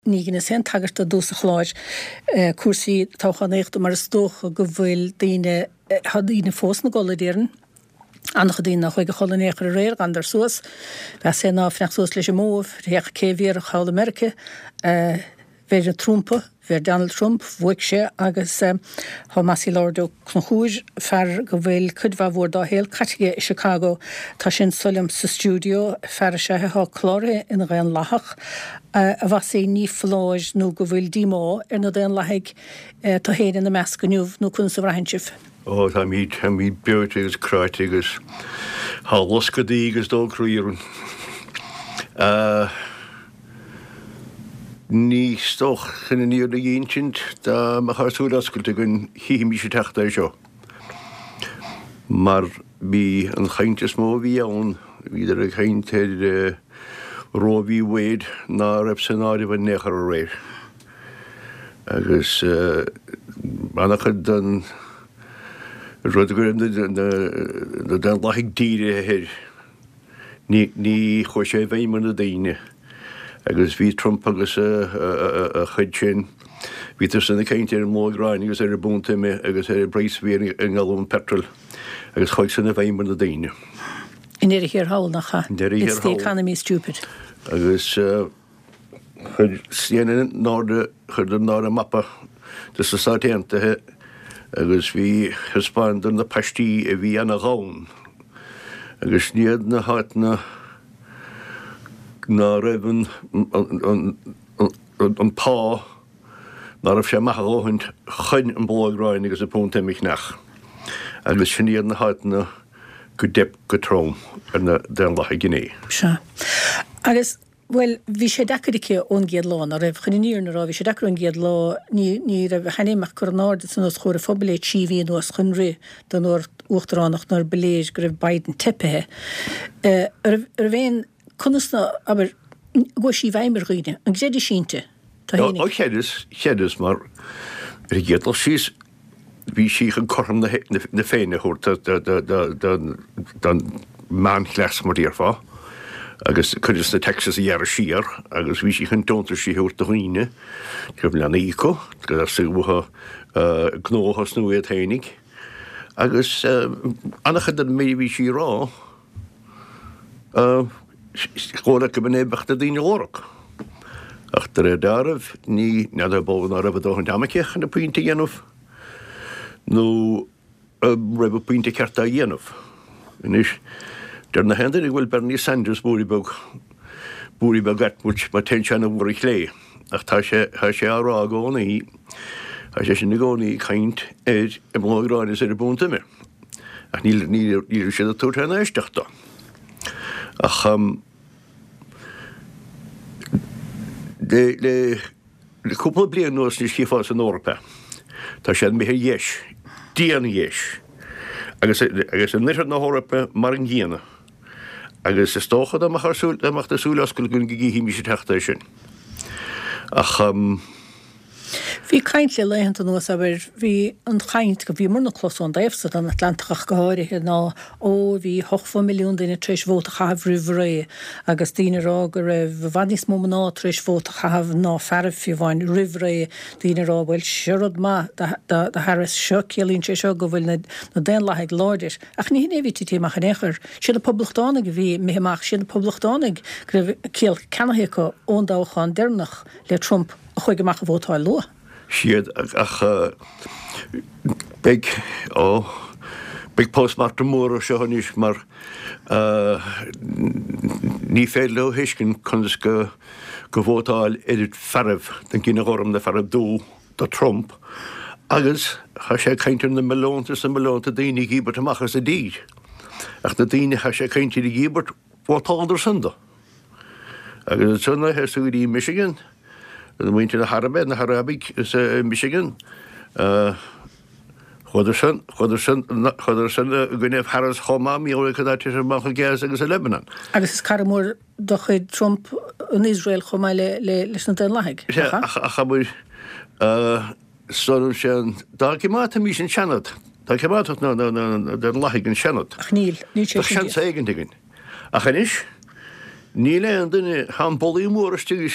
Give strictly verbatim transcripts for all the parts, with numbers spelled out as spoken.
ní gine sé tagart a dúsa chláir cuasaí táchanécht mar stocha go bhfuil daine hadíine fós na goladéiren annach a dtíine chuig go chonéchar a réir gan der suas be sé ná fnach suas leis móh réach céhíar a chaáil America féidir Trumpa ver Donald Trump bhuiig sé agus há masí láirdó chun chúis fear go bhfuil chudhha bhór dá héal catige i Chicago tá sin sulim sa stúdio fear se há chlóre in réan lachach a bheit sé ní fláis nó go bhfuil dímá ar na déan leigh tá héad in na meas go nniuh nó chun sa bhraintsih. Ó tá míid tá míid beirte agus cráite agus há loscadaí agus dó cruíann. Ní stoch chun níor na dhéintint dá mar charsúil ascailte gon híimi sé teachta seo. Mar bhí an chainte smó bhí ann, bhí ar a chainte Roe v. Wade ná raibh sanáide bhain nechar a réir. Agus annachad den rud a gurm na den laigh díre héir ní chuir sé bhéimar na daine. Agus bhí Trump agus a chuid sin, bhí tar sanna cainte ar mógráin agus ar a búnta me agus ar a breisvír an galún petrol agus chuid sanna bhéimar na daine. In éidir hir hawl nach cha. It's the economy stupid. Agus chud sianna náda chud an náda mappa de sociéantathe agus bhí hispáin na pastí a bhí anna gáin. Agus níad na háitna ná raibh an pá ná raibh sé maithe óhaint chuin an bógráin agus a púnta mich nach. Agus sinníad na háitna go dip go trom ar na den lathe Guinea. Se. Agus, well, bhí sé dacarice ón géad lá, ná raibh chuníir na rá, bhí sé dacar ón géad lá, ní raibh chanéimeach chu náda san os chóir a fphobal é tíhí nó as chunré don ór uachtaránach nar beléis go raibh Biden tepethe. Ar bhéin Connusna aber go sí bhaimar roiine an gréidir sínte tá héine. Ó cheadus, cheadus mar ar a géadal síos bhí sí an chorm na féine thuirt den man chleas mar díarfá agus chuidir na Texas a dhear siar agus bhí sí an tóntar sí thuirt a chuoine go leanna íco go ar sigmtha gnóchas nó iad hénig agus annachad an mé bhí sí rá Chóra go b'n ébecht a dyn orach. Ach dar e daraf, ni nad a bofn ar efo dochen damacech yn y pwynta yenuf. No ref y pwynta certa yenuf. Ynys, dar na hender i gweld Bernie Sanders bwri bwg, bwri bwg atmwch ma tensian o fwr i lle. Ach ta se ar ag o'n i, a se sy'n ag o'n i caint ed ymlog rhaid ar y bwnt yma. Ach ni rwysedd y tŵr hynna eistach do. Ach, um, de, de, de cwpl o blian nos nes chi ffos yn Orpa. Ta siad mi hir iesh, dian iesh. Agus yn nyrhad na Orpa mar yn giana. Agus ystochad am achar sŵl, am achar sŵl osgol gyn gigi hi mi sy'n tachta eisiau. Ach, um, Bhí caintle leihann an nuas aber bhí an chaint go bhí mar na chlosán daifsa an Atlantach go háirithe ná ó bhí hochfa milliún daine tríis bhóta chahabh rih agus daine rá go raibh bhanis mó ná tríis bhóta chahabh ná ferh fi bhain rih ré daine rá bhfuil siúrad má de Harris seo célíonn sé seo go bhfuil na déan leithe láidir. Ach ní hí tí téach an éair siad a poblachtánig a bhí méach siad a poblachtánig go raibh céal cenathe go ón dáchan dearnach le Trump a chuig amach a bhótáil lua. Siad ach big ó big postmortem mór se hanis mar ní féad le hiiscin chun go go bhótáil idir ferh den gine orm na ferh dó do Trump agus cha sé caintear na melónta sa melónta daoine gíbert amachchas a díd. Ach na daoine cha sé caintear i gíbert bhtáidir sunda. Agus sunna heú í Michigan. The winter the Harabed, the Harabic is in Michigan. Choderson, Choderson, Choderson, Gwyneth Harris, Homa, mi o'r cyda'r tisar mach o gas agos y Lebanon. Agos ys caramwr dochyd Trump yn Israel choma le lysna dyn lahig? Ach a bwyd, son sy'n, da gymat am isyn sianad. Da gymat o'ch na dyn lahig yn sianad. Ach Neil, Neil Cheshire. Da sian sa egin digyn. Ach yn ish, Ní le duine han bolí mór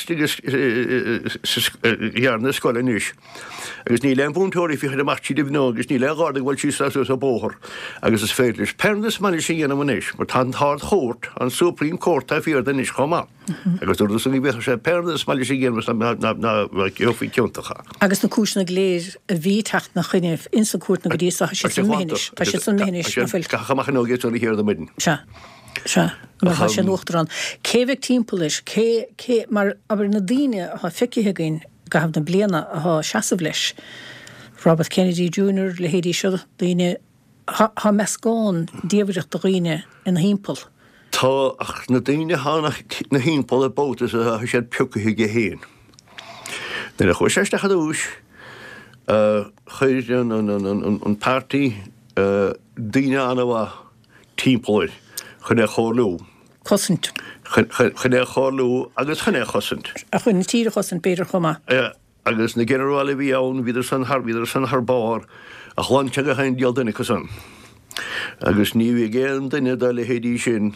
stigearna scoile níis. Agus ní le búntóirí fi amachtíí dibnó, agus ní le gáda bhil sí sa a bóthir, agus is féidir pernas man sin ghéana manéis, mar tá thard chót an Supreme Court a fiar den is chomá. Agus dúr san bhe sé pernas man sin ghéana na geofií ceontacha. Agus na cúsna léir a bhí techt na chuineh insa cuatna go dtí sa sé san méis, Tá sé san méis na fuil. Chaach nó géú hir midden. Se. Se mar sé nuachtarrán. Céheh timpplais, cé mar aber na daine ha ficithe gin go haf na bliana a seaamh leis. Robert Kennedy Junior le hédí seo daine ha meascáin díomhreacht do riine in na hímpel. Tá ach na daine hánach na hímpel a bótas a sé pucathe go héin. Den a chu séiste a dúis chuir an party daine anha timpplair. Chné chólú. Cosint. Chné chólú agus chné chosint. A chun tíre chosint beidir chuma. Agus na generála bhí ann viidir san har viidir san har bar a chláinte go hain deal duine cosan. Agus ní bhí géan duine dá le hédí sin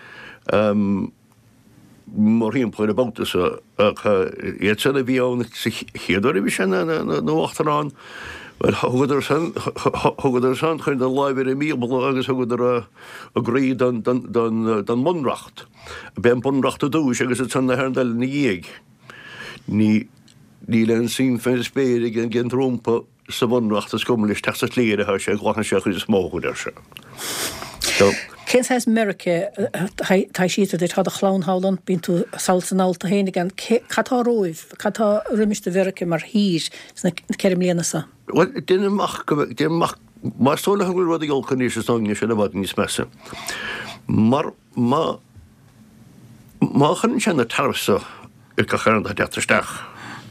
mar híon pleir a boutas iad sanna bhí ann chéadú bhí sin nóachtarrán. Well, thugadidir san chun den láimhir a míbal agus thugadidir a grí don munracht. Ben bunracht a dúis agus a tan na herdal na dhéag. Ní len sin fin spéir gin gin trúmpa sa bunracht a skumlis teachsa léir a sé gláchan sé chuid smógúidir se. Cés heis America tá síte dit had a chlánhálan bín tú salsan alta hénig an catá roih, catá rumiste verke mar hís sna cerim lénasa. Well, dinne mach dinne mach maar stola hangul wat ik al kan is dan je zullen wat niet messen. Maar ma ma gaan zijn de tarso ik kan dat dat stag.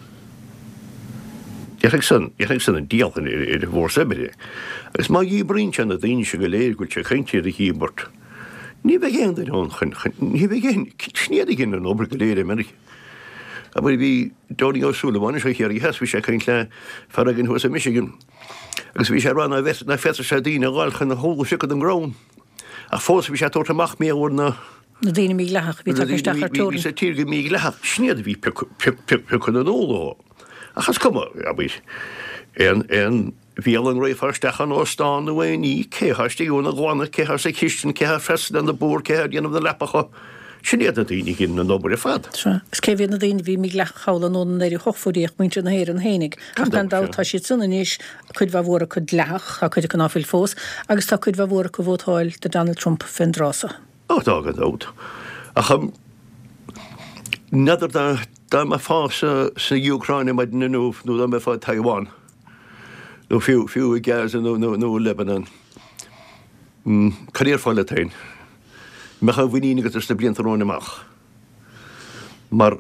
Je hebt zo'n je hebt zo'n deal in de voorsebbe. Is maar je brengt aan de Deense geleerd goed je geen de hierbord. Niet begin dat on niet begin sneedig in een obergeleerde merk. Maar wie Donnie O'Sullivan is hier die has wie ze geen klein Farragon was in Michigan. Agus wie ze ran naar west naar Vetter Sardine al gaan de hele stuk de ground. A fors wie ze tot de macht meer worden. De dine mig lach wie dat gestach hat. Wie ze tier mig lach sneed wie kunnen dolo. Ach as kom ja wie. En en wie al een rij verstach aan ons staan de way nie ke hast die on gewoon ke has ik kisten ke has fest aan de boer ke had een op de lappige. Sinnéad a daoine gin an obair a fad. Scéhíad na daoine bhí mí lechaála nó an éidir chochfuíocht muinte na héir an hénig. Ach gan dátá si sunna níos chuid bh mhór a chud leach a chuid an áfil fós, agus tá chuid bh mhór a go bhótáil de Donald Trump fin drása. Ó dá an dót. Ach nadidir dá me fá sa Ucraine maid na nóh nó dá me fá Taiwan. nó fiú fiú i Gaza nó nó Lebanon. Caríar fáile tain. Me cha bhhuiine go is na bliantarrán amach. Mar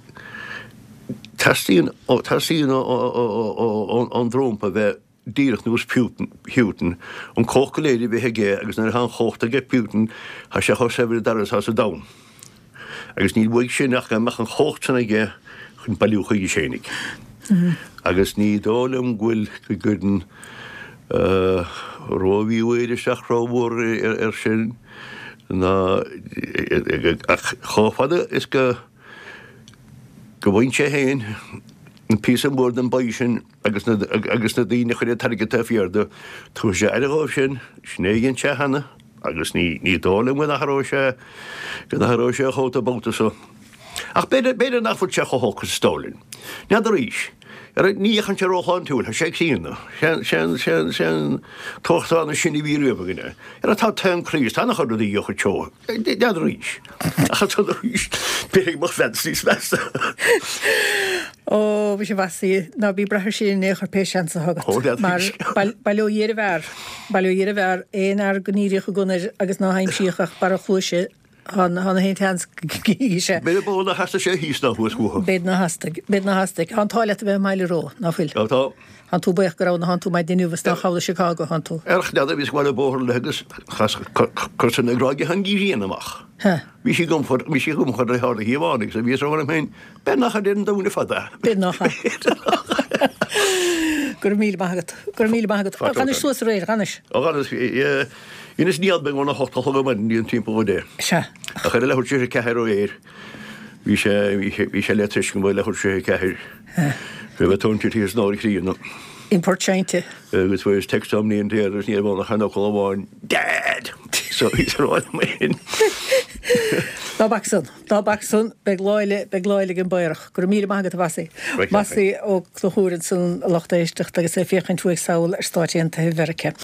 tasíon tasíon an drómpa bheith díireach nús Putin an cóchaléidir bhí gé agus nar an chóchta ge Putin ha sé cho sefir daras has a dam. Agus ní bhuaig sin nach meach an chóchtsanna ggé chun bailúcha í sénig. Agus ní dólam ghfuil go gurdan róhíhhéidir seachrávór ar sin na chofada is go go bhain sé héin an pí an mór an baisin agus agus na daoine chuir tarige ta fiarda tú sé airá sin snéigen se hena agus ní ní dála mu nachrá sé go nachrá sé chóta bóta so. Ach beidir beidir nach fu teach hóchas stálinn. Nead a ríis. Er ní chan se róáin túil, sé sína, sé tochttána sinna bhí ruúbagine. Er a tá ten crís, tána chuir í jocha teo. Dead ríis. A chu ríis be mar fensí mesta. Ó, bhí sé bhaí ná bhí brethir sin néchar péisian sa thugad. Mar bailú dhéar a bhar, bailú dhéar a bhar éon ar gníireach go gunnar agus ná haimsíochach bar a chuise Han han hé hans gise. Be bo na hasta sé hís na húsú. Bed na hastig, bed na hastig. Han táile be meile ró na fil. Ja tá. Han tú beich grá na han tú meid denú sta chála Chicago han tú. Erch na vis gwala bór legus chas kursan gragi han gírían amach. Ha. Vi sé gom for vi sé gom for de harde hívánig, så vi så var mein ben nach den dúna fada. Bed nach. Gur míl bagat. Gur míl bagat. Kan is soos réir ganis. Og ganis Inas níad be gona hotal man níon timp ó dé. Se. A chu lehor sé ceir ó éir. Bhí sé bhí sé letris go bhfuil lehor sé ceir. Fu bh tóntir tí snáir chríanna. Importseinte. Agus bfu textam níon déidir ní bhna chena go bháin Dad! So he's ráid mé. Dá Baxson, Dá Baxson be gláile be gláile an bairech, gur mí mangad a wasí. Masí ó chluúrin san lochtéisteach agus sé féchan túig saoil ar stáitianta verce.